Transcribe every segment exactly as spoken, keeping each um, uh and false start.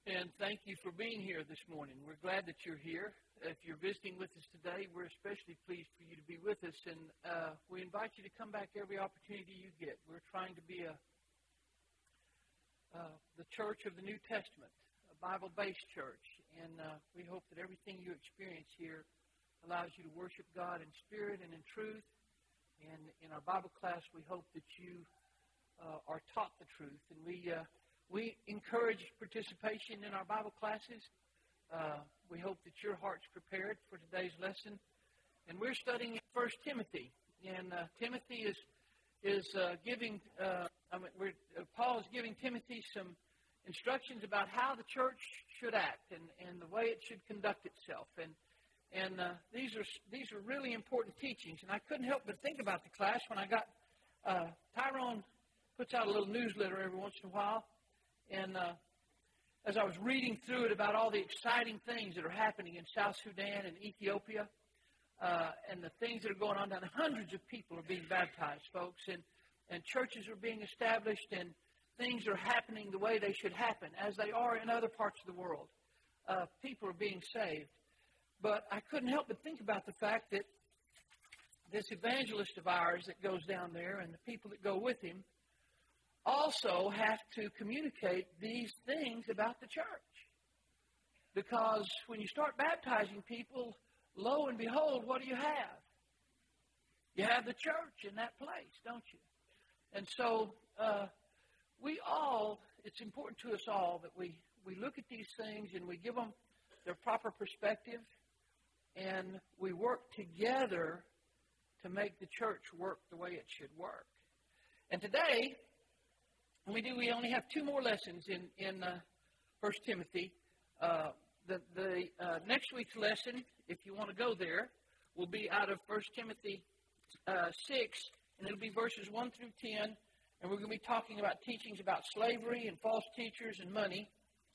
And thank you for being here this morning. We're glad that you're here. If you're visiting with us today, we're especially pleased for you to be with us. And uh, we invite you to come back every opportunity you get. We're trying to be a uh, the church of the New Testament, a Bible-based church. And uh, we hope that everything you experience here allows you to worship God in spirit and in truth. And in our Bible class, we hope that you uh, are taught the truth. And we... Uh, We encourage participation in our Bible classes. Uh, we hope that your heart's prepared for today's lesson. And we're studying First Timothy. And uh, Timothy is is uh, giving, uh, I mean, we're, uh, Paul is giving Timothy some instructions about how the church should act and, and the way it should conduct itself. And and uh, these are these are really important teachings. And I couldn't help but think about the class when I got, uh, Tyrone puts out a little newsletter every once in a while. And uh, as I was reading through it about all the exciting things that are happening in South Sudan and Ethiopia uh, and the things that are going on down there, hundreds of people are being baptized, folks, and, and churches are being established and things are happening the way they should happen, as they are in other parts of the world. Uh, people are being saved. But I couldn't help but think about the fact that this evangelist of ours that goes down there and the people that go with him also have to communicate these things about the church. Because when you start baptizing people, lo and behold, what do you have? You have the church in that place, don't you? And so uh, we all, it's important to us all that we, we look at these things and we give them their proper perspective and we work together to make the church work the way it should work. And today, we do. We only have two more lessons in in uh, First Timothy. Uh, the the uh, next week's lesson, if you want to go there, will be out of First Timothy uh, six, and it'll be verses one through ten. And we're going to be talking about teachings about slavery and false teachers and money.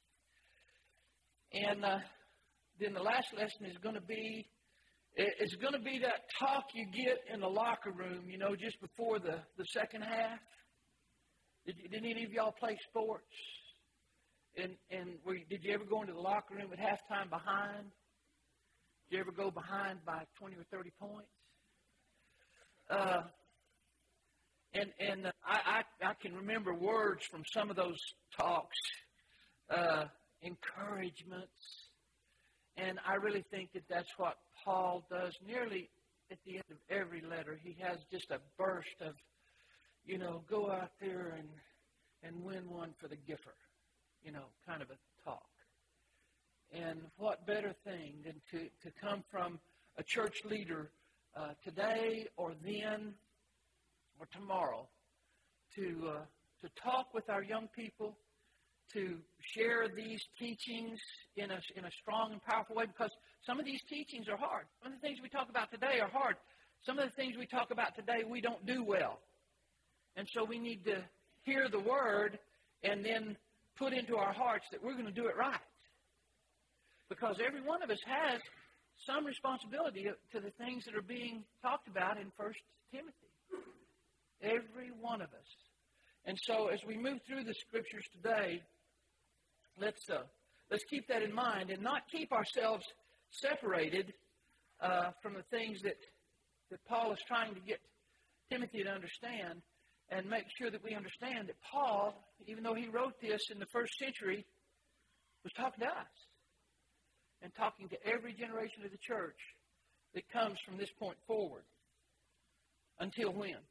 And uh, then the last lesson is going to be it's going to be that talk you get in the locker room, you know, just before the the second half. Did, you, did any of y'all play sports? And and were, did you ever go into the locker room at halftime behind? Did you ever go behind by twenty or thirty points? Uh, and and uh, I, I I can remember words from some of those talks, uh, encouragements, and I really think that that's what Paul does nearly at the end of every letter. He has just a burst of, you know, go out there and, and win one for the giver, you know, kind of a talk. And what better thing than to, to come from a church leader uh, today or then or tomorrow to uh, to talk with our young people, to share these teachings in a, in a strong and powerful way, because some of these teachings are hard. Some of the things we talk about today are hard. Some of the things we talk about today we don't do well. And so we need to hear the word and then put into our hearts that we're going to do it right. Because every one of us has some responsibility to the things that are being talked about in First Timothy. Every one of us. And so as we move through the scriptures today, let's uh, let's keep that in mind and not keep ourselves separated uh, from the things that, that Paul is trying to get Timothy to understand. And make sure that we understand that Paul, even though he wrote this in the first century, was talking to us. And talking to every generation of the church that comes from this point forward. Until when?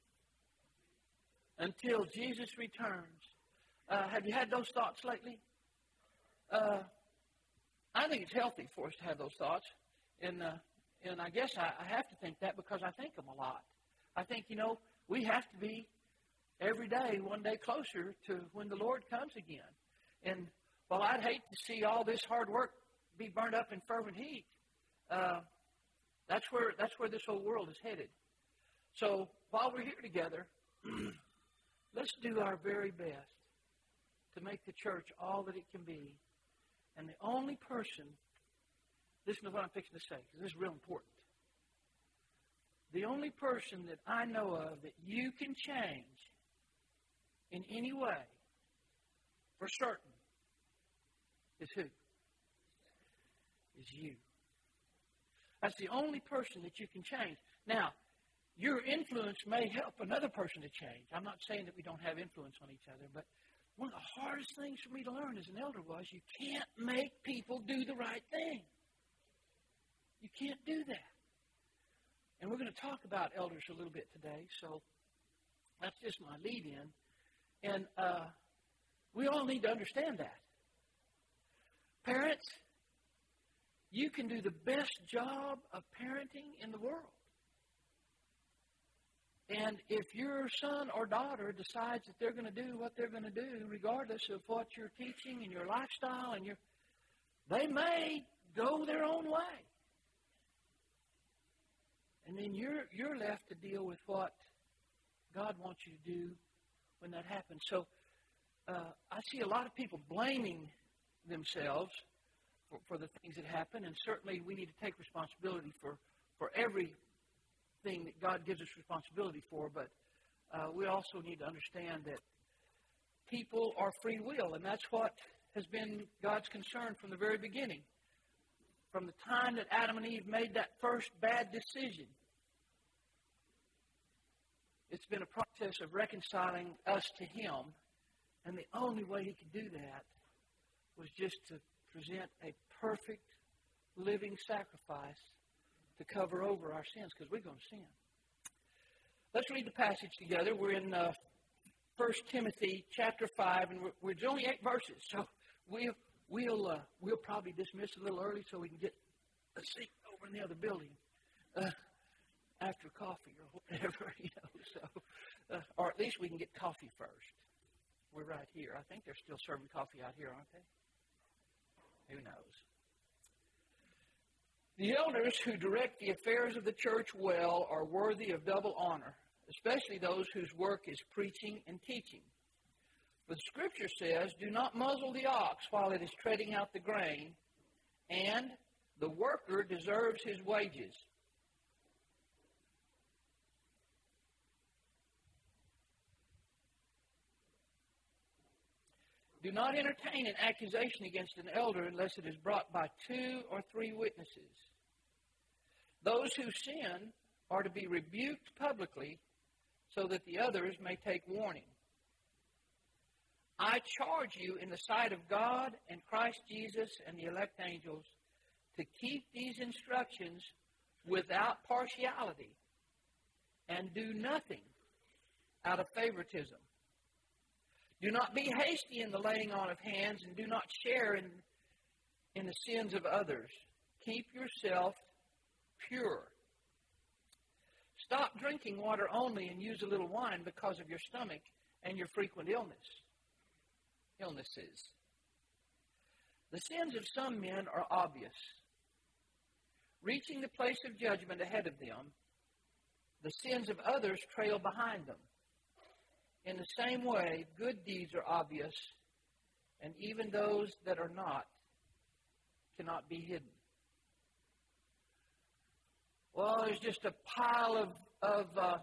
Until Jesus returns. Uh, have you had those thoughts lately? Uh, I think it's healthy for us to have those thoughts. And, uh, and I guess I, I have to think that because I think them a lot. I think, you know, we have to be every day, one day closer to when the Lord comes again. And while I'd hate to see all this hard work be burned up in fervent heat, uh, that's where that's where this whole world is headed. So while we're here together, let's do our very best to make the church all that it can be. And the only person, listen to what I'm fixing to say, because this is real important. The only person that I know of that you can change in any way, for certain, is who? Is you. That's the only person that you can change. Now, your influence may help another person to change. I'm not saying that we don't have influence on each other, but one of the hardest things for me to learn as an elder was you can't make people do the right thing. You can't do that. And we're going to talk about elders a little bit today, so that's just my lead-in. And uh, we all need to understand that. Parents, you can do the best job of parenting in the world. And if your son or daughter decides that they're going to do what they're going to do, regardless of what you're teaching and your lifestyle, and your, they may go their own way. And then you're you're left to deal with what God wants you to do when that happens. So uh, I see a lot of people blaming themselves for, for the things that happen, and certainly we need to take responsibility for, for every thing that God gives us responsibility for, but uh, we also need to understand that people are free will, and that's what has been God's concern from the very beginning. From the time that Adam and Eve made that first bad decision, it's been a process of reconciling us to Him, and the only way He could do that was just to present a perfect living sacrifice to cover over our sins, because we're going to sin. Let's read the passage together. We're in uh, First Timothy chapter five, and we're, we're it's only eight verses, so we'll we'll uh, we'll probably dismiss a little early so we can get a seat over in the other building uh, after coffee or whatever, you know. So, uh, or at least we can get coffee first. We're right here. I think they're still serving coffee out here, aren't they? Who knows? The elders who direct the affairs of the church well are worthy of double honor, especially those whose work is preaching and teaching. For the Scripture says, "Do not muzzle the ox while it is treading out the grain, and the worker deserves his wages." Do not entertain an accusation against an elder unless it is brought by two or three witnesses. Those who sin are to be rebuked publicly so that the others may take warning. I charge you in the sight of God and Christ Jesus and the elect angels to keep these instructions without partiality and do nothing out of favoritism. Do not be hasty in the laying on of hands, and do not share in, in the sins of others. Keep yourself pure. Stop drinking water only and use a little wine because of your stomach and your frequent illness, illnesses. The sins of some men are obvious. Reaching the place of judgment ahead of them, the sins of others trail behind them. In the same way, good deeds are obvious, and even those that are not cannot be hidden. Well, there's just a pile of of, uh,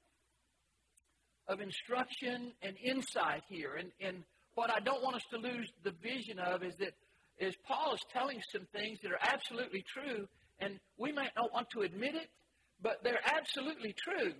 of instruction and insight here, and, and what I don't want us to lose the vision of is that is Paul is telling some things that are absolutely true, and we might not want to admit it, but they're absolutely true.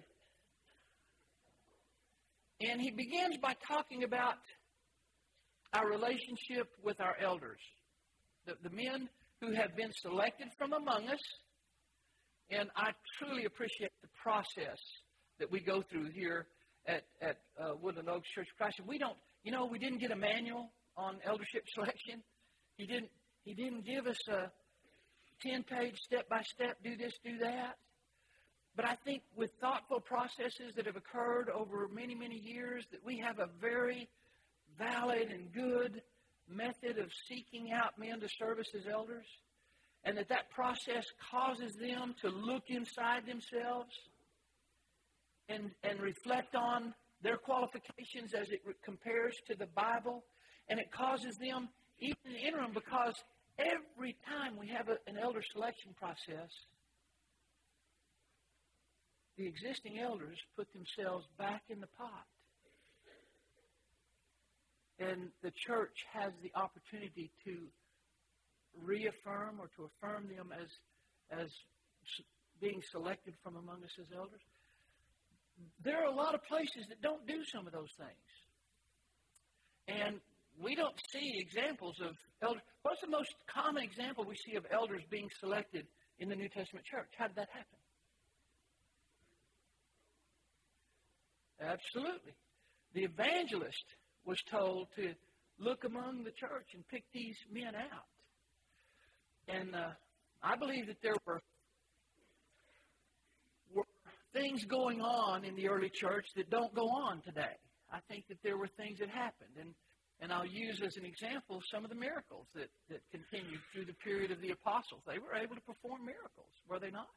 And he begins by talking about our relationship with our elders, the, the men who have been selected from among us. And I truly appreciate the process that we go through here at, at uh, Woodland Oaks Church of Christ. And we don't, you know, we didn't get a manual on eldership selection. He didn't, he didn't give us a ten-page step-by-step, do this, do that. But I think with thoughtful processes that have occurred over many, many years, that we have a very valid and good method of seeking out men to serve us as elders, and that that process causes them to look inside themselves and, and reflect on their qualifications as it compares to the Bible, and it causes them, even in the interim, because every time we have a, an elder selection process, the existing elders put themselves back in the pot. And the church has the opportunity to reaffirm or to affirm them as, as being selected from among us as elders. There are a lot of places that don't do some of those things. And we don't see examples of elders. What's the most common example we see of elders being selected in the New Testament church? How did that happen? Absolutely. The evangelist was told to look among the church and pick these men out. And uh, I believe that there were, were things going on in the early church that don't go on today. I think that there were things that happened. And, and I'll use as an example some of the miracles that, that continued through the period of the apostles. They were able to perform miracles, were they not?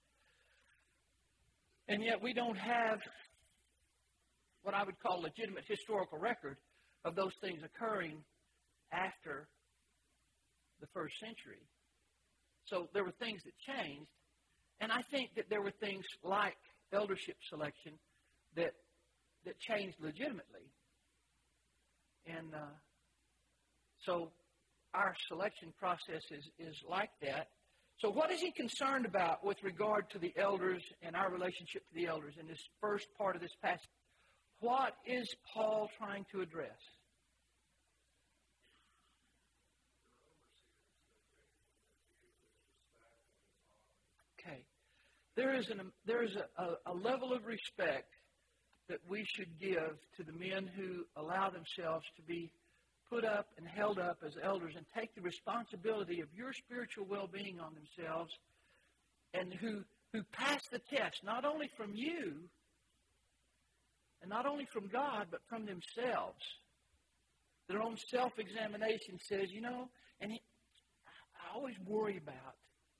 And yet we don't have what I would call legitimate historical record of those things occurring after the first century. So there were things that changed, and I think that there were things like eldership selection that that changed legitimately. And uh, so our selection process is, is like that. So what is he concerned about with regard to the elders and our relationship to the elders in this first part of this passage? What is Paul trying to address? Okay. There is, an, there is a, a, a level of respect that we should give to the men who allow themselves to be put up and held up as elders and take the responsibility of your spiritual well-being on themselves, and who, who pass the test not only from you and not only from God but from themselves. Their own self-examination says, you know, and he, I always worry about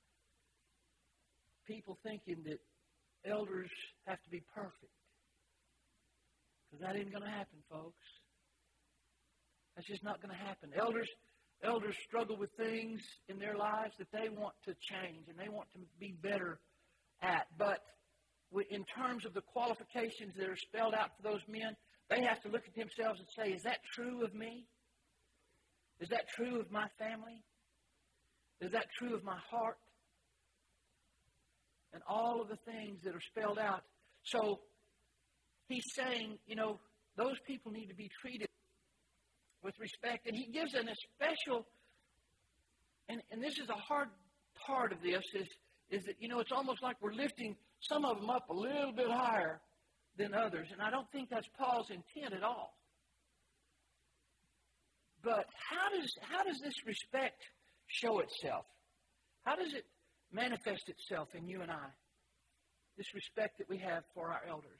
people thinking that elders have to be perfect. Because that ain't going to happen, folks. That's just not going to happen. Elders, elders struggle with things in their lives that they want to change and they want to be better at. But in terms of the qualifications that are spelled out for those men, they have to look at themselves and say, is that true of me? Is that true of my family? Is that true of my heart? And all of the things that are spelled out. So he's saying, you know, those people need to be treated with respect. And he gives an especial, and, and this is a hard part of this, is, is that, you know, it's almost like we're lifting some of them up a little bit higher than others. And I don't think that's Paul's intent at all. But how does, how does this respect show itself? How does it manifest itself in you and I? This respect that we have for our elders.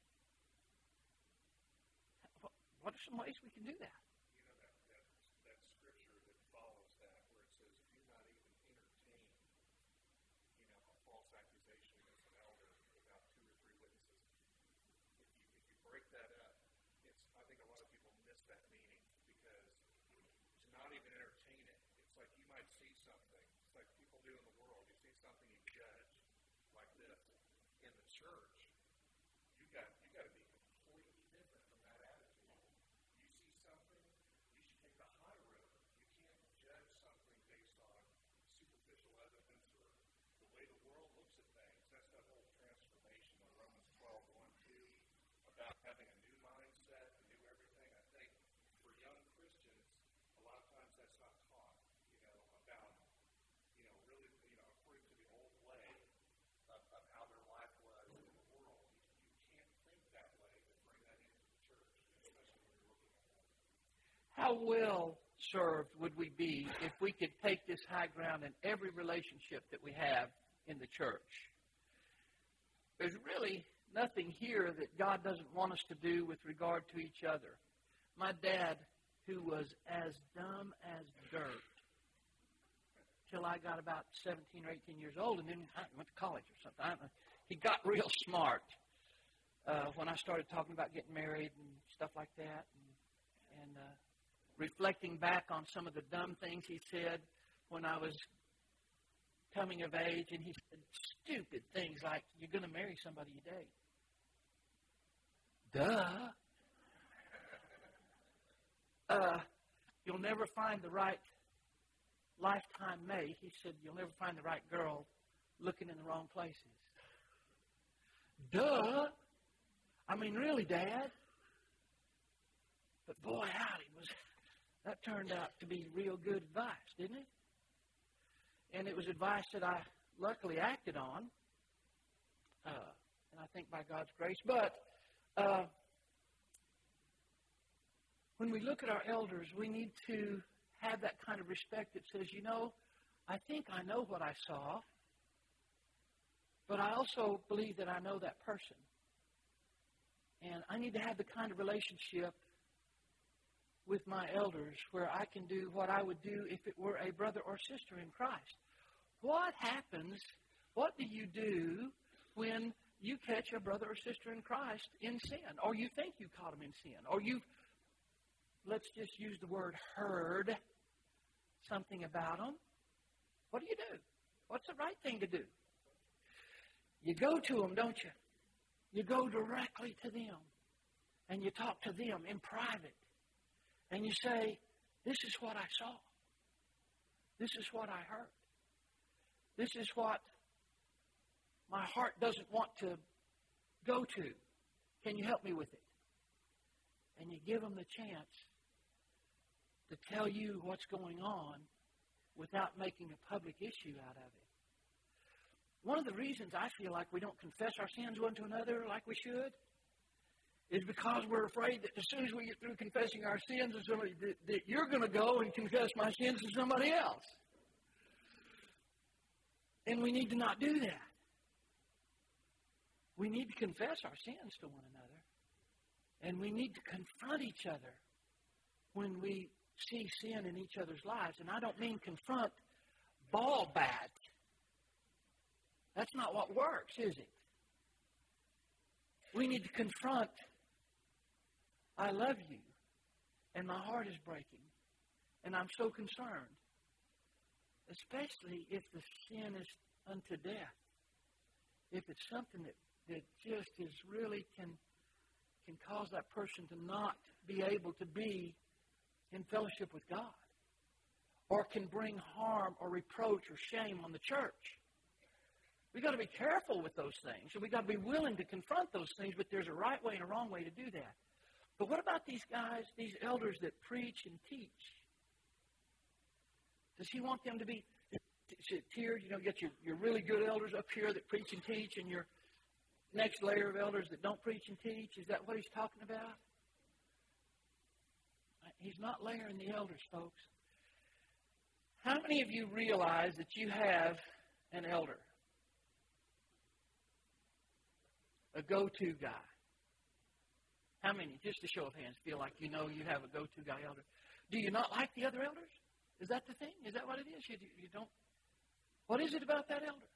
What are some ways we can do that? You know, that, that, that scripture that follows that, where it says, do not even entertain, you know, a false accusation against an elder without two or three witnesses. If you, if you break that up, it's, I think a lot of people miss that meaning, because to not even entertain it, it's like you might see something. It's like people do in the world. You see something, you judge, like this. In the church, you got you got to be completely different from that attitude. You see something, you should take the high road. You can't judge something based on superficial evidence or the way the world looks at things. That's that whole transformation of Romans twelve, one, two, about having a new mindset, a new everything. I think for young Christians, a lot of times that's not taught, you know, about, you know, really, you know, according to the old way of, of how their life was in the world. You, you can't think that way and bring that into the church, especially when you're looking at that. How well served would we be if we could take this high ground in every relationship that we have in the church? There's really nothing here that God doesn't want us to do with regard to each other. My dad, who was as dumb as dirt till I got about seventeen or eighteen years old, and then I went to college or something. I don't know. He got real smart uh, when I started talking about getting married and stuff like that, and, and uh, reflecting back on some of the dumb things he said when I was coming of age, and he said stupid things like, you're going to marry somebody you date. Duh. Uh, you'll never find the right lifetime mate, he said, you'll never find the right girl looking in the wrong places. Duh. I mean, really, Dad? But boy, howdy, was that turned out to be real good advice, didn't it? And it was advice that I luckily acted on, uh, and I think by God's grace. But uh, when we look at our elders, we need to have that kind of respect that says, you know, I think I know what I saw, but I also believe that I know that person. And I need to have the kind of relationship with my elders where I can do what I would do if it were a brother or sister in Christ. What happens, what do you do when you catch a brother or sister in Christ in sin, or you think you caught them in sin, or you've, let's just use the word heard something about them? What do you do? What's the right thing to do? You go to them, don't you? You go directly to them, and you talk to them in private. And you say, this is what I saw. This is what I heard. This is what my heart doesn't want to go to. Can you help me with it? And you give them the chance to tell you what's going on without making a public issue out of it. One of the reasons I feel like we don't confess our sins one to another like we should is because we're afraid that as soon as we get through confessing our sins to somebody, that, that you're going to go and confess my sins to somebody else. And we need to not do that. We need to confess our sins to one another. And we need to confront each other when we see sin in each other's lives. And I don't mean confront ball bat. That's not what works, is it? We need to confront, I love you, and my heart is breaking, and I'm so concerned, especially if the sin is unto death, if it's something that, that just is really can, can cause that person to not be able to be in fellowship with God, or can bring harm or reproach or shame on the church. We've got to be careful with those things, and we've got to be willing to confront those things, but there's a right way and a wrong way to do that. But what about these guys, these elders that preach and teach? Does he want them to be tiered? You know, get your, your really good elders up here that preach and teach, and your next layer of elders that don't preach and teach? Is that what he's talking about? He's not layering the elders, folks. How many of you realize that you have an elder? A go-to guy. How many, just a show of hands, feel like you know you have a go-to guy elder? Do you not like the other elders? Is that the thing? Is that what it is? You, you don't? What is it about that elder?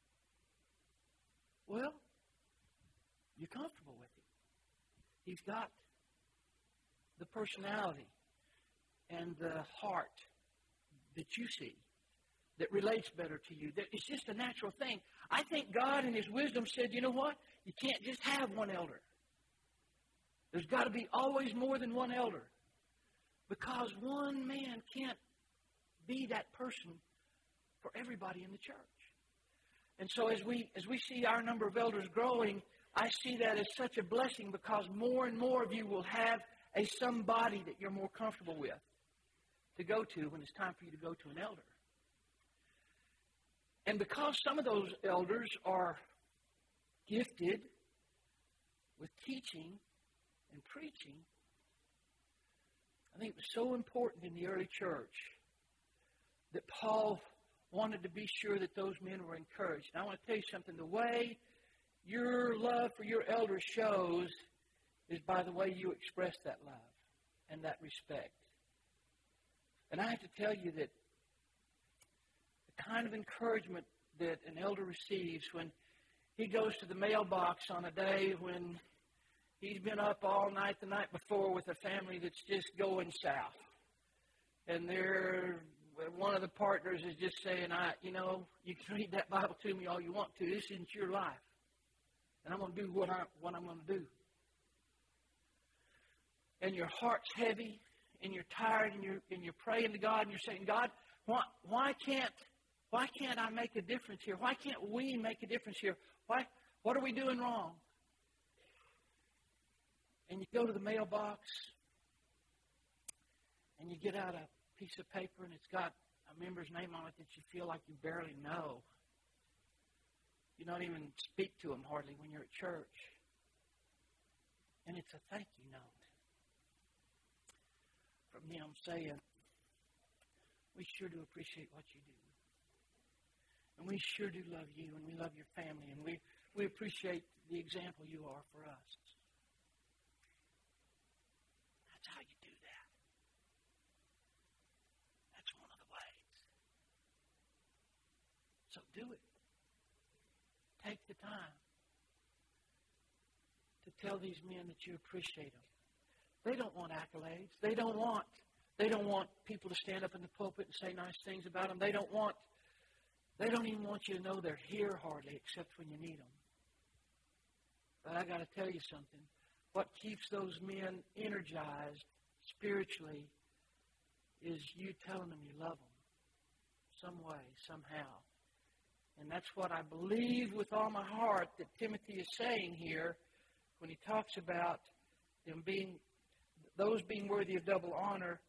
Well, you're comfortable with him. He's got the personality and the heart that you see that relates better to you. That it's just a natural thing. I think God in his wisdom said, you know what? You can't just have one elder. There's got to be always more than one elder. Because one man can't be that person for everybody in the church. And so as we as we see our number of elders growing, I see that as such a blessing because more and more of you will have a somebody that you're more comfortable with to go to when it's time for you to go to an elder. And because some of those elders are gifted with teaching and preaching, I think it was so important in the early church that Paul wanted to be sure that those men were encouraged. And I want to tell you something. The way your love for your elders shows is by the way you express that love and that respect. And I have to tell you that the kind of encouragement that an elder receives when he goes to the mailbox on a day when he's been up all night the night before with a family that's just going south. And they're, one of the partners is just saying, I, you know, you can read that Bible to me all you want to. This isn't your life. And I'm going to do what, I, what I'm going to do. And your heart's heavy, and you're tired, and you're, and you're praying to God, and you're saying, God, Why, why can't why can't I make a difference here? Why can't we make a difference here? Why? What are we doing wrong? And you go to the mailbox, and you get out a piece of paper, and it's got a member's name on it that you feel like you barely know. You don't even speak to them hardly when you're at church. And it's a thank you note from them saying, we sure do appreciate what you do. And we sure do love you, and we love your family, and we, we appreciate the example you are for us. That's how you do that. That's one of the ways. So do it. Take the time to tell these men that you appreciate them. They don't want accolades. They don't want they don't want people to stand up in the pulpit and say nice things about them. They don't want they don't even want you to know they're here hardly, except when you need them. But I got to tell you something. What keeps those men energized spiritually is you telling them you love them some way, somehow. And that's what I believe with all my heart that Timothy is saying here when he talks about them being, those being worthy of double honor.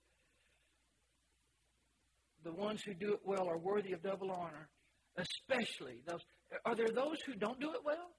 The ones who do it well are worthy of double honor, especially those. Are there those who don't do it well?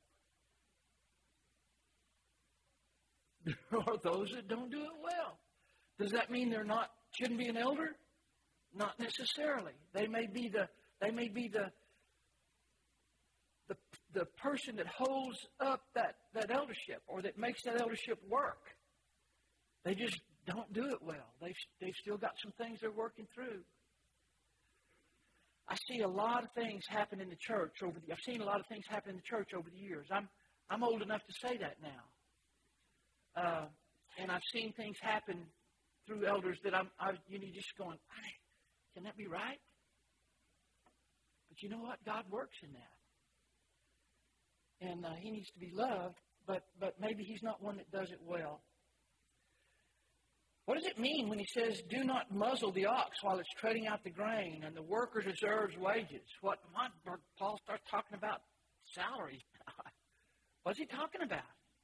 There are those that don't do it well. Does that mean they're not, shouldn't be an elder? Not necessarily. They may be the, they may be the, the, the person that holds up that, that eldership or that makes that eldership work. They just don't do it well. They've, they've still got some things they're working through. I see a lot of things happen in the church over the, I've seen a lot of things happen in the church over the years. I'm, I'm old enough to say that now. Uh, and I've seen things happen through elders that I'm, I, you know, just going, can that be right? But you know what? God works in that. And uh, he needs to be loved, but, but maybe he's not one that does it well. What does it mean when he says, do not muzzle the ox while it's treading out the grain, and the worker deserves wages? What, what Paul starts talking about salaries. What's he talking about?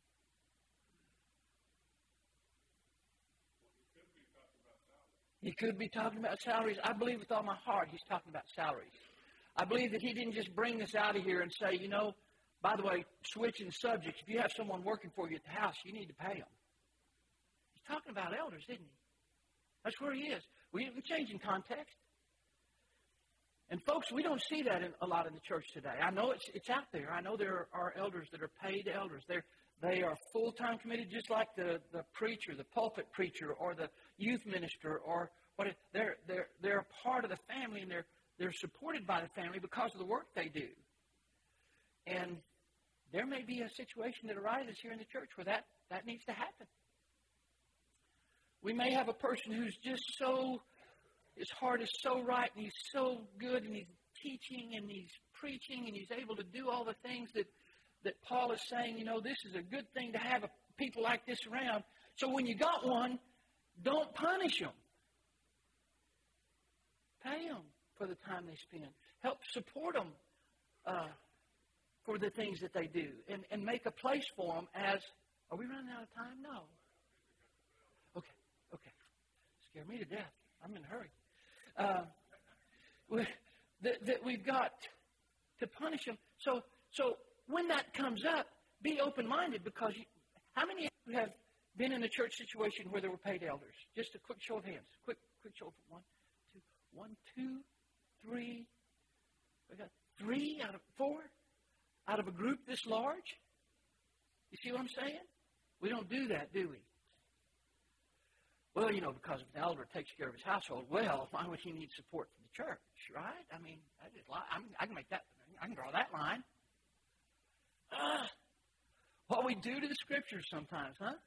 He could be talking about salaries. I believe with all my heart he's talking about salaries. I believe that he didn't just bring this out of here and say, you know, by the way, switching subjects, if you have someone working for you at the house, you need to pay them. Talking about elders, isn't he? That's where he is. We didn't change in context. And folks, we don't see that in, a lot in the church today. I know it's it's out there. I know there are elders that are paid elders. They're they are full-time committed, just like the, the preacher, the pulpit preacher, or the youth minister, or what. It, they're they're they're a part of the family, and they're they're supported by the family because of the work they do. And there may be a situation that arises here in the church where that, that needs to happen. We may have a person who's just so, his heart is so right, and he's so good, and he's teaching, and he's preaching, and he's able to do all the things that, that Paul is saying, you know, this is a good thing to have a, people like this around. So when you got one, don't punish them. Pay them for the time they spend. Help support them uh, for the things that they do, and, and make a place for them as, are we running out of time? No. Okay. Okay. Scare me to death. I'm in a hurry. Uh, we, that, that we've got to punish them. So, so when that comes up, be open-minded, because you, how many of you have been in a church situation where there were paid elders? Just a quick show of hands. Quick, quick show of one, two, one, two, three. We got three out of four out of a group this large. You see what I'm saying? We don't do that, do we? Well, you know, because if an elder takes care of his household, well, why would he need support from the church, right? I mean, I, just, I, mean, I can make that, I can draw that line. Uh, what we do to the Scriptures sometimes, huh?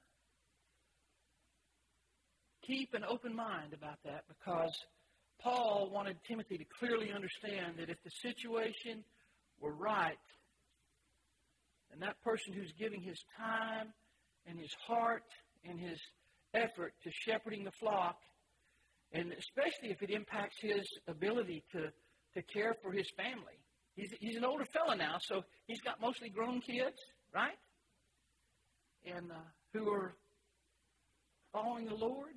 Keep an open mind about that, because Paul wanted Timothy to clearly understand that if the situation were right, and that person who's giving his time and his heart and his effort to shepherding the flock And especially if it impacts his ability to, to care for his family. He's, he's an older fella now, so he's got mostly grown kids, right? And uh, who are following the Lord.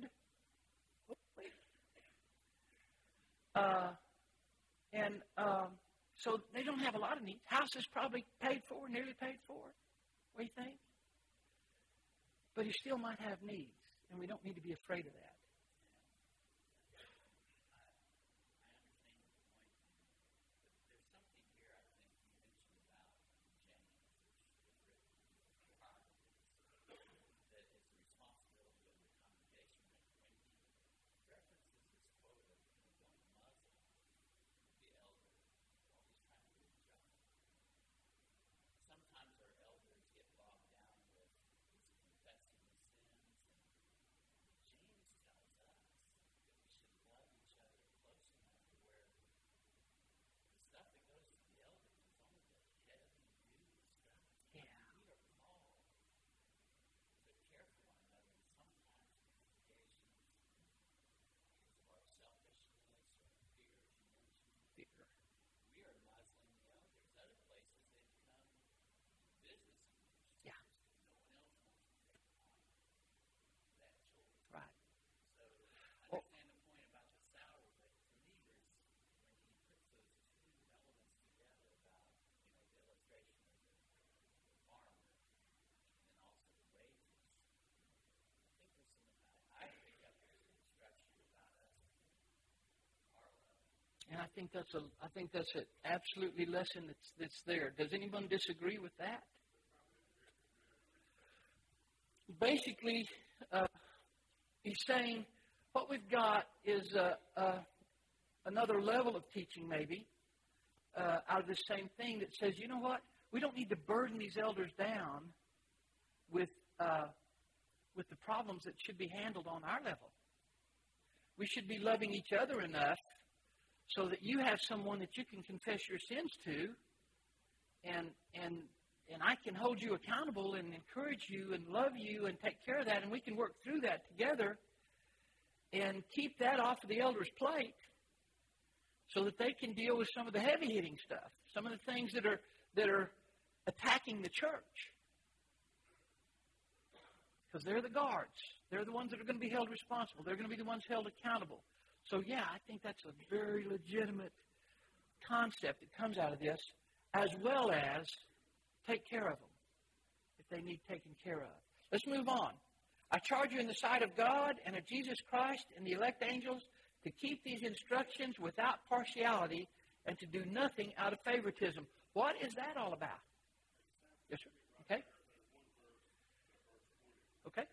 Uh, and um, so they don't have a lot of needs. House is probably paid for, nearly paid for. What do you think? But he still might have needs, and we don't need to be afraid of that. And I think that's a, I think that's an absolutely lesson that's that's there. Does anyone disagree with that? Basically, uh, he's saying what we've got is uh, uh, another level of teaching, maybe, uh, out of this same thing that says, you know what? We don't need to burden these elders down with uh, with the problems that should be handled on our level. We should be loving each other enough so that you have someone that you can confess your sins to, and and and I can hold you accountable and encourage you and love you and take care of that, and we can work through that together and keep that off of the elder's plate so that they can deal with some of the heavy-hitting stuff, some of the things that are that are attacking the church. Because they're the guards. They're the ones that are going to be held responsible. They're going to be the ones held accountable. So, yeah, I think that's a very legitimate concept that comes out of this, as well as take care of them if they need taken care of. Let's move on. I charge you in the sight of God and of Jesus Christ and the elect angels to keep these instructions without partiality and to do nothing out of favoritism. What is that all about? Yes, sir. Okay. Okay.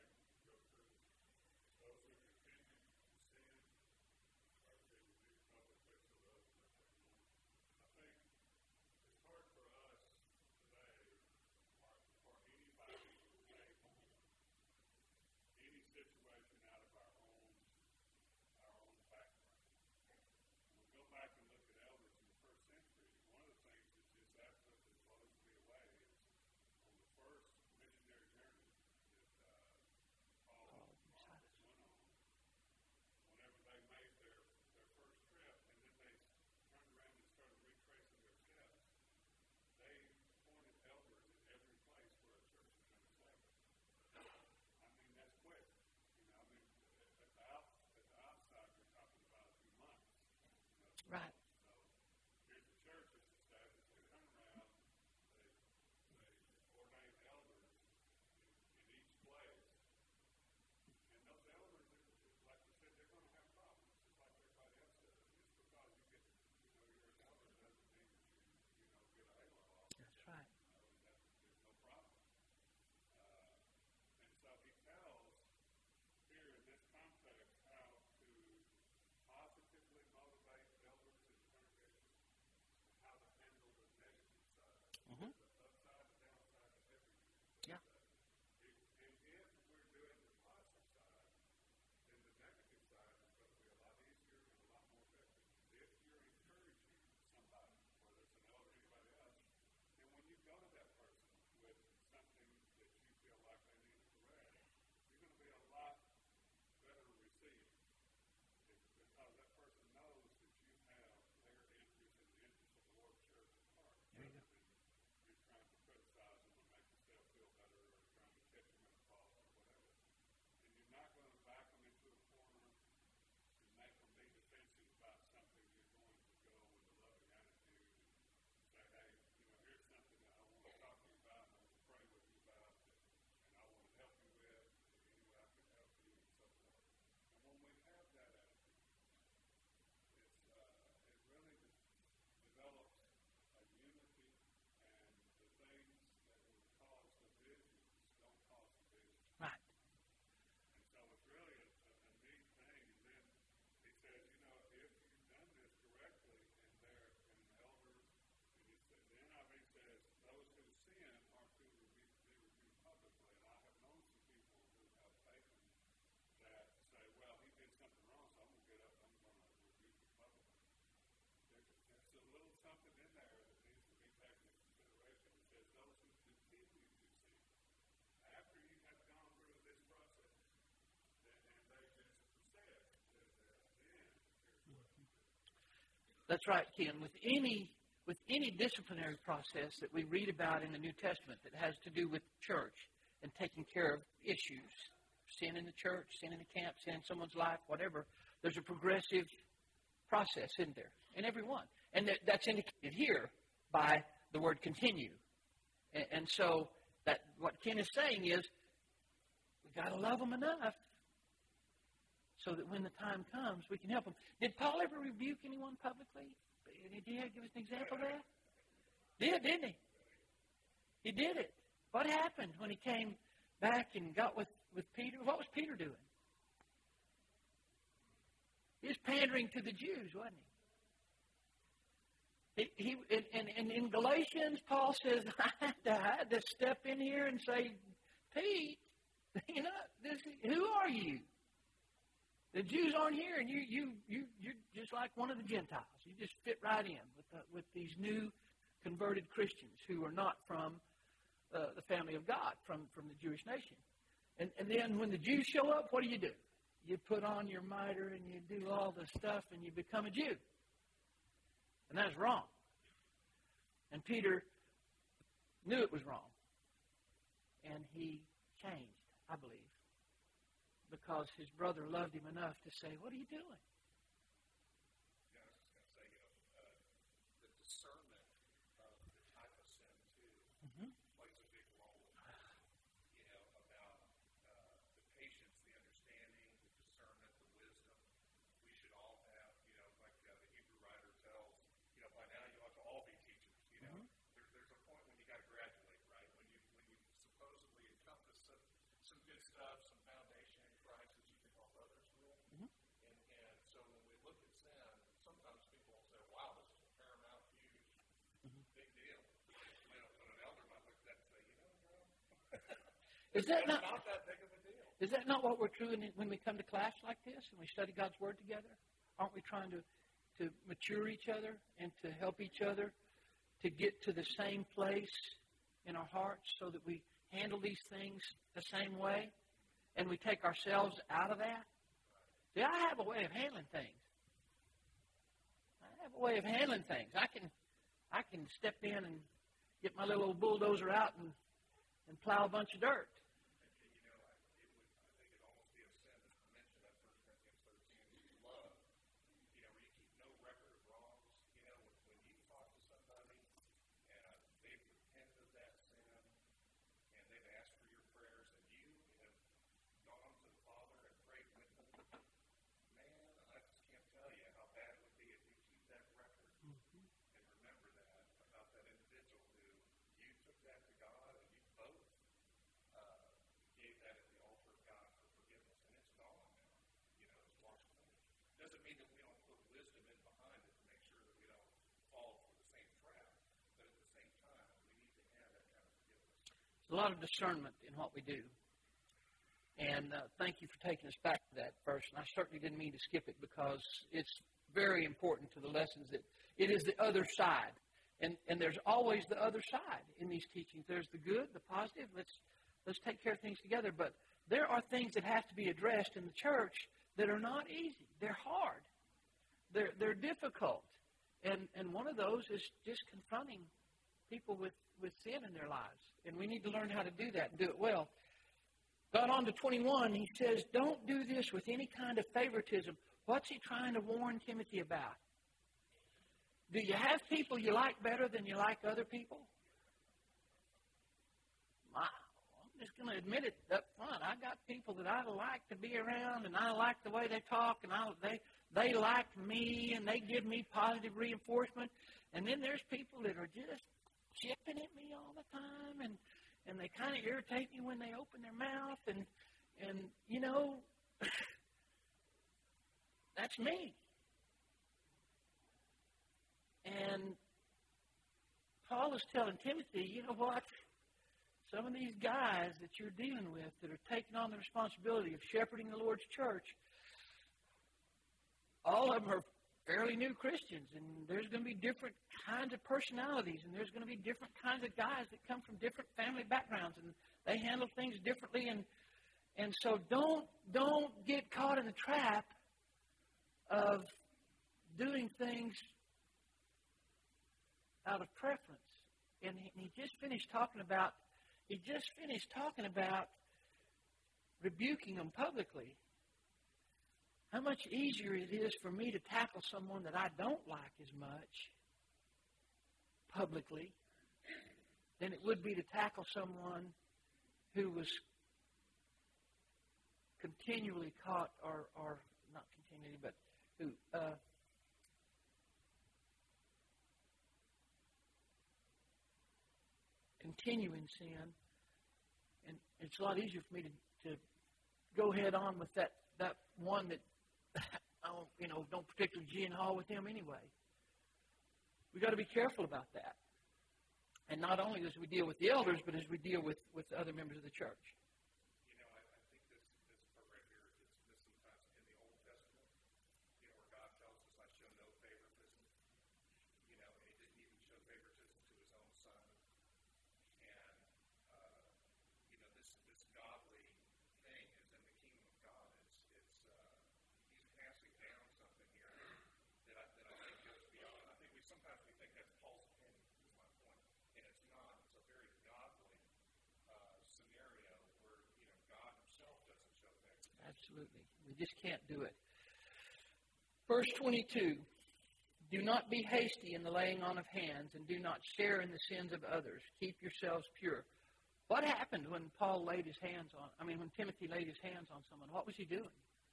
Right. Here's the church that's established. They turn around, they, they ordain elders in, in each place. And those elders, like you said, they're going to have problems, just like everybody else does. Just because you get, you know, you're an elder doesn't mean that you, you know, get a halo off. That's right. You know, that, there's no problem. Uh, and so he tells here in this context how to positively motivate elders to That's right, Ken. With any with any disciplinary process that we read about in the New Testament that has to do with church and taking care of issues, sin in the church, sin in the camp, sin in someone's life, whatever, there's a progressive process in there in every one. And that, that's indicated here by the word continue. And, and so that what Ken is saying is we've got to love them enough so that when the time comes, we can help them. Did Paul ever rebuke anyone publicly? Did he give us an example of that? Did, didn't he? He did it. What happened when he came back and got with, with Peter? What was Peter doing? He was pandering to the Jews, wasn't he? He, he and, and in Galatians, Paul says, I had, to, I had to step in here and say, Pete, you know, this, who are you? The Jews aren't here, and you, you, you, you're just like one of the Gentiles. You just fit right in with, the, with these new converted Christians who are not from uh, the family of God, from, from the Jewish nation. And, and then when the Jews show up, what do you do? You put on your mitre, and you do all the stuff, and you become a Jew. And that's wrong. And Peter knew it was wrong. And he changed, I believe, because his brother loved him enough to say, what are you doing? Yeah, I was just going to say, you know, uh, the discernment of the type of sin, too, mm-hmm. plays a big role, you know, about uh, the patience, the understanding, the discernment, the wisdom. We should all have, you know, like uh, the Hebrew writer tells, you know, by now you ought to all be teachers, you know. Mm-hmm. There, there's a point when you got to graduate, right? When you when you supposedly encompass some, some good stuff, some foundation in Christ that you can help others with. Mm-hmm. And, and so when we look at sin, sometimes people will say, wow, this is a paramount, huge, mm-hmm. big deal. You know, when an elder might look at that and say, you know, bro, is that not, not that big of a deal. Is that not what we're doing when we come to class like this and we study God's Word together? Aren't we trying to, to mature each other and to help each other to get to the same place in our hearts so that we handle these things the same way and we take ourselves out of that? See, I have a way of handling things. I have a way of handling things. I can I can step in and get my little old bulldozer out and, and plow a bunch of dirt. You know, I, it would, I think it'd almost be a sin to mention that First Corinthians thirteen, love, you know, where you keep no record of wrongs. You know, when, when you talk to somebody and uh, they've repented of that sin and they've asked for your prayers and you have gone to the Father and prayed with them, man, I just can't tell you how bad it would be if you keep that record mm-hmm. and remember that about that individual who you took that to God and you both uh, gave that at the altar of God for forgiveness, and it's gone now. You know, it's washed clean. Doesn't mean that we don't put wisdom in behind it to make sure that we don't fall for the same trap, but at the same time, we need to have that kind of forgiveness. There's a lot of discernment in what we do. And uh, thank you for taking us back to that verse. And I certainly didn't mean to skip it because it's very important to the lessons that it is the other side. And and there's always the other side in these teachings. There's the good, the positive. Let's let's take care of things together. But there are things that have to be addressed in the church that are not easy. They're hard. They're they're difficult. And and one of those is just confronting people with, with sin in their lives. And we need to learn how to do that and do it well. Got on to twenty-one, he says, don't do this with any kind of favoritism. What's he trying to warn Timothy about? Do you have people you like better than you like other people? My, I'm just going to admit it up front. I got people that I like to be around, and I like the way they talk, and I, they they like me, and they give me positive reinforcement. And then there's people that are just chipping at me all the time, and and they kind of irritate me when they open their mouth, and, and you know, that's me. And Paul is telling Timothy, you know what, some of these guys that you're dealing with that are taking on the responsibility of shepherding the Lord's church, all of them are fairly new Christians, and there's going to be different kinds of personalities, and there's going to be different kinds of guys that come from different family backgrounds, and they handle things differently, and and so don't don't get caught in the trap of doing things out of preference. And he, he just finished talking about, he just finished talking about rebuking them publicly. How much easier it is for me to tackle someone that I don't like as much publicly than it would be to tackle someone who was continually caught, or, or not continually, but who uh, continue in sin. And it's a lot easier for me to, to go head on with that, that one that I don't, you know, don't particularly gee and haw with him anyway. We've got to be careful about that. And not only as we deal with the elders, but as we deal with, with other members of the church. You know, I, I think this, this part right here is missing sometimes in the Old Testament, you know, where God tells us, I show no favoritism. You know, and he didn't even show favoritism to his own son. And, uh, you know, this, this godly thing is in the kingdom of God. It's, it's uh, he's passing down something here that I, that I think goes beyond. I think we sometimes we think that's Paul's opinion, is my point. And it's not. It's a very godly uh, scenario where, you know, God himself doesn't show favoritism. Absolutely. We just can't do it. Verse twenty-two, do not be hasty in the laying on of hands, and do not share in the sins of others. Keep yourselves pure. What happened when Paul laid his hands on, I mean, when Timothy laid his hands on someone? What was he doing?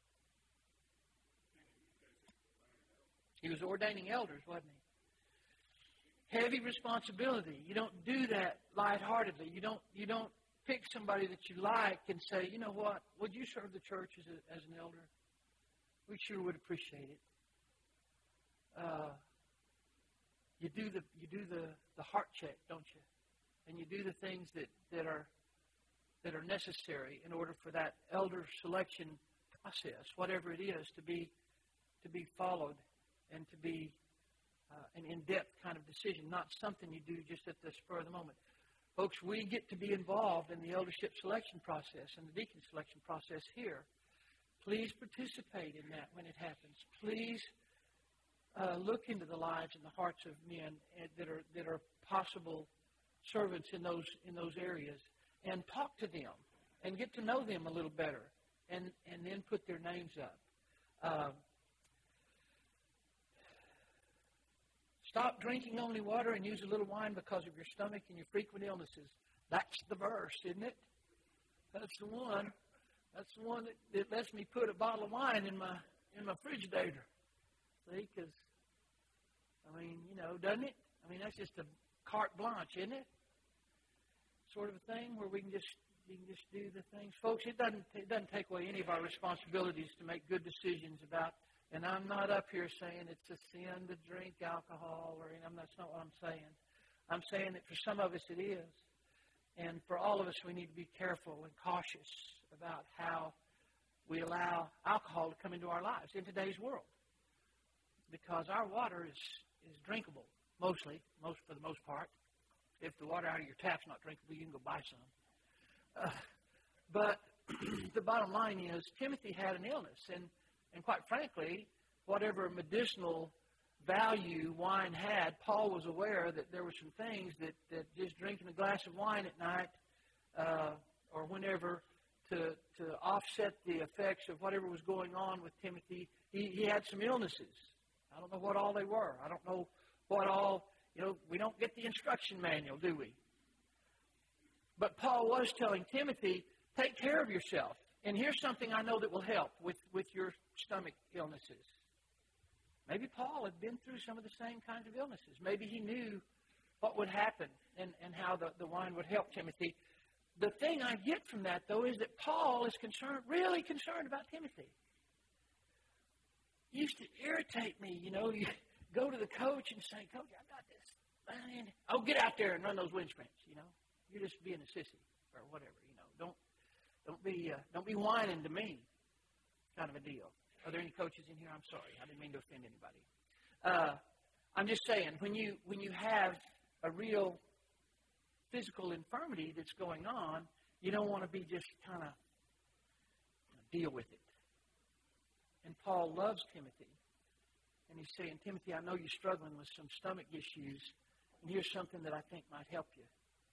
He was ordaining elders, wasn't he? Heavy responsibility. You don't do that lightheartedly. You don't, you don't pick somebody that you like and say, you know what, would you serve the church as, a, as an elder? We sure would appreciate it. Uh, you do the you do the, the heart check, don't you? And you do the things that, that are that are necessary in order for that elder selection process, whatever it is, to be to be followed and to be uh, an in-depth kind of decision, not something you do just at the spur of the moment. Folks, we get to be involved in the eldership selection process and the deacon selection process here. Please participate in that when it happens. Please uh, look into the lives and the hearts of men that are that are possible servants in those in those areas, and talk to them and get to know them a little better, and and then put their names up. Uh, Stop drinking only water and use a little wine because of your stomach and your frequent illnesses. That's the verse, isn't it? That's the one. That's the one that, that lets me put a bottle of wine in my in my frigidator. See, because, I mean, you know, doesn't it? I mean, that's just a carte blanche, isn't it? Sort of a thing where we can just we can just do the things. Folks, it doesn't it doesn't take away any of our responsibilities to make good decisions about. And I'm not up here saying it's a sin to drink alcohol, or I'm, that's not what I'm saying. I'm saying that for some of us it is. And for all of us, we need to be careful and cautious about how we allow alcohol to come into our lives in today's world. Because our water is, is drinkable, mostly, most for the most part. If the water out of your tap's not drinkable, you can go buy some. Uh, but the bottom line is, Timothy had an illness, and And quite frankly, whatever medicinal value wine had, Paul was aware that there were some things that, that just drinking a glass of wine at night uh, or whenever to, to offset the effects of whatever was going on with Timothy, he, he had some illnesses. I don't know what all they were. I don't know what all, you know, we don't get the instruction manual, do we? But Paul was telling Timothy, take care of yourself. And here's something I know that will help with, with your stomach illnesses. Maybe Paul had been through some of the same kinds of illnesses. Maybe he knew what would happen and, and how the, the wine would help Timothy. The thing I get from that, though, is that Paul is concerned, really concerned about Timothy. It used to irritate me, you know. You go to the coach and say, Coach, I got this. Man. Oh, get out there and run those wind sprints, you know. You're just being a sissy or whatever, you know. Don't don't be uh, don't be whining to me, kind of a deal. Are there any coaches in here? I'm sorry. I didn't mean to offend anybody. Uh, I'm just saying, when you when you have a real physical infirmity that's going on, you don't want to be just kind of deal with it. And Paul loves Timothy. And he's saying, Timothy, I know you're struggling with some stomach issues. And here's something that I think might help you.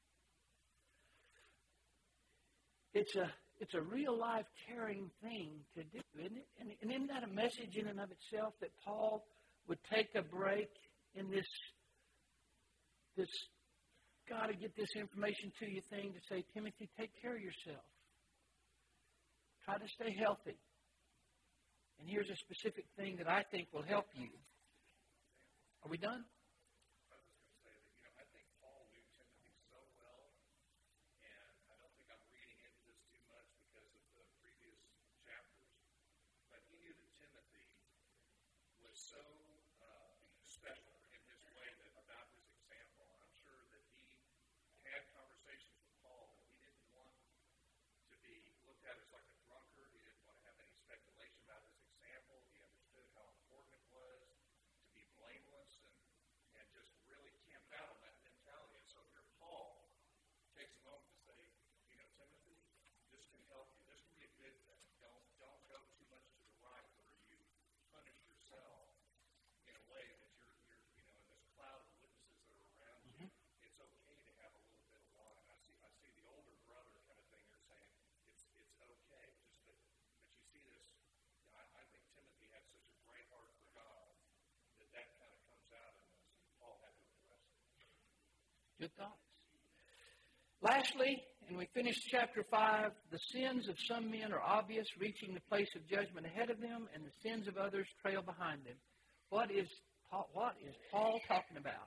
It's a it's a real life caring thing to do, isn't it? And, and isn't that a message in and of itself that Paul would take a break in this this got to get this information to you thing to say, Timothy, take care of yourself. Try to stay healthy. And here's a specific thing that I think will help you. Are we done? I was just going to say that, you know, I think Paul knew Timothy so well, and I don't think I'm reading into this too much because of the previous chapters, but he knew that Timothy was so uh, special in his way that about his example. I'm sure that he had conversations with Paul, but he didn't want to be looked at as like a drunkard. He didn't want to have any speculation about his example. He understood how important it was to be blameless and, and just really camp out on that mentality. And so here Paul takes a moment to say, you know, Timothy, this can help you. This can be a good thing. Don't, don't go too much to the right where you punish yourself in a way that you're, you're you know, in this cloud of witnesses that are around you. Mm-hmm. It's okay to have a little bit of wine. I see I see the older brother kind of thing here saying it's it's okay. Just that, but you see this, I, I think Timothy had such a great heart for God that that kind of comes out in this, and Paul had to address it. Good thoughts. Lastly, and we finished chapter five, the sins of some men are obvious, reaching the place of judgment ahead of them, and the sins of others trail behind them. What is Paul, what is Paul talking about?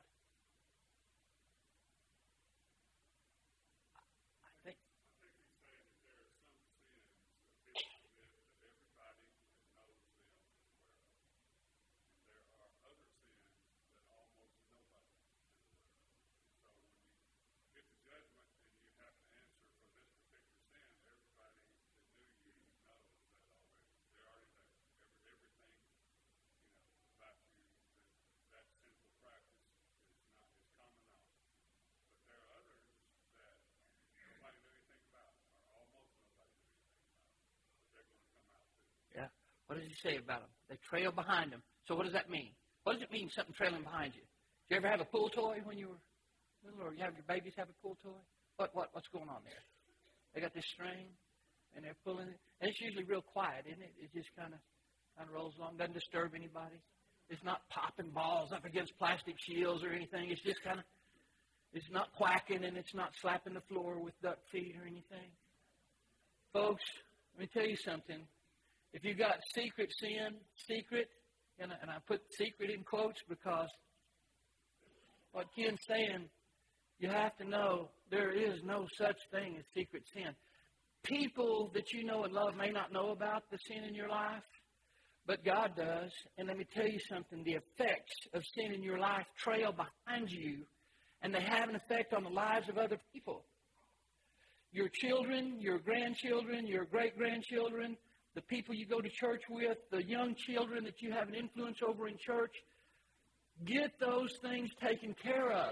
I think I think he's saying that there are some sins that people commit that everybody knows them and aware of. And there are other sins that almost nobody is aware of. So when you get to judgment and you have to answer for this particular sin, everybody that knew you knows that already. They're already there. Every, everything, you know, about you, that, that sinful practice is not is common knowledge. But there are others that nobody knew anything about, or almost nobody knew anything about, but they're going to come out too. Yeah. What does he say about them? They trail behind them. So what does that mean? What does it mean, something trailing behind you? Did you ever have a pool toy when you were little, or you have your babies have a pool toy? What what what's going on there? They got this string, and they're pulling it, and it's usually real quiet, isn't it? It just kind of kind of rolls along, doesn't disturb anybody. It's not popping balls up against plastic shields or anything. It's just kind of, it's not quacking, and it's not slapping the floor with duck feet or anything. Folks, let me tell you something. If you got secret sin, secret, and I, and I put secret in quotes because what Ken's saying, you have to know there is no such thing as secret sin. People that you know and love may not know about the sin in your life, but God does. And let me tell you something, the effects of sin in your life trail behind you, and they have an effect on the lives of other people. Your children, your grandchildren, your great-grandchildren, the people you go to church with, the young children that you have an influence over in church, get those things taken care of.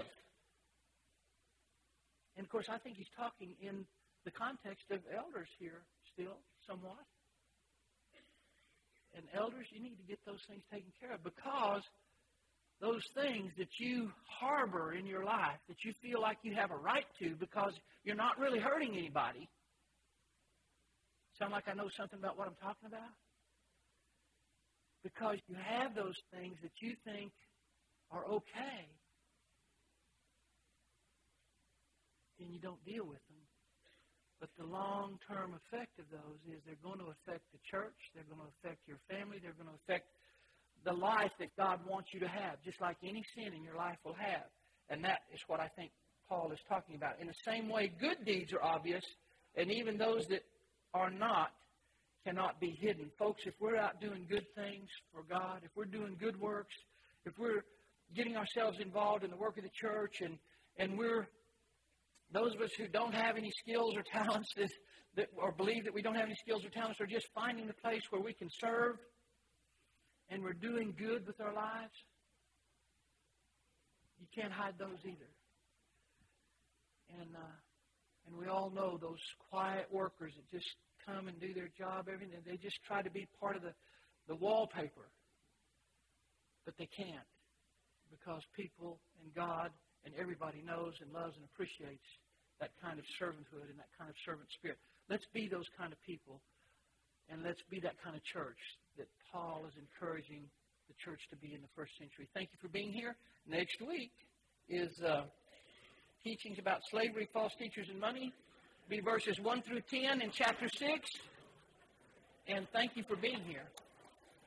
And, of course, I think he's talking in the context of elders here still, somewhat. And elders, you need to get those things taken care of, because those things that you harbor in your life, that you feel like you have a right to because you're not really hurting anybody. Sound like I know something about what I'm talking about? Because you have those things that you think are okay, and you don't deal with them. But the long-term effect of those is they're going to affect the church, they're going to affect your family, they're going to affect the life that God wants you to have, just like any sin in your life will have. And that is what I think Paul is talking about. In the same way, good deeds are obvious, and even those that are not cannot be hidden. Folks, if we're out doing good things for God, if we're doing good works, if we're getting ourselves involved in the work of the church, and, and we're those of us who don't have any skills or talents, that, that, or believe that we don't have any skills or talents, are just finding the place where we can serve, and we're doing good with our lives, you can't hide those either. And uh, and we all know those quiet workers that just come and do their job, everything. They just try to be part of the, the wallpaper, but they can't, because people and God and everybody knows and loves and appreciates that kind of servanthood and that kind of servant spirit. Let's be those kind of people, and let's be that kind of church that Paul is encouraging the church to be in the first century. Thank you for being here. Next week is uh, teachings about slavery, false teachers, and money. Be verses one through ten in chapter six. And thank you for being here.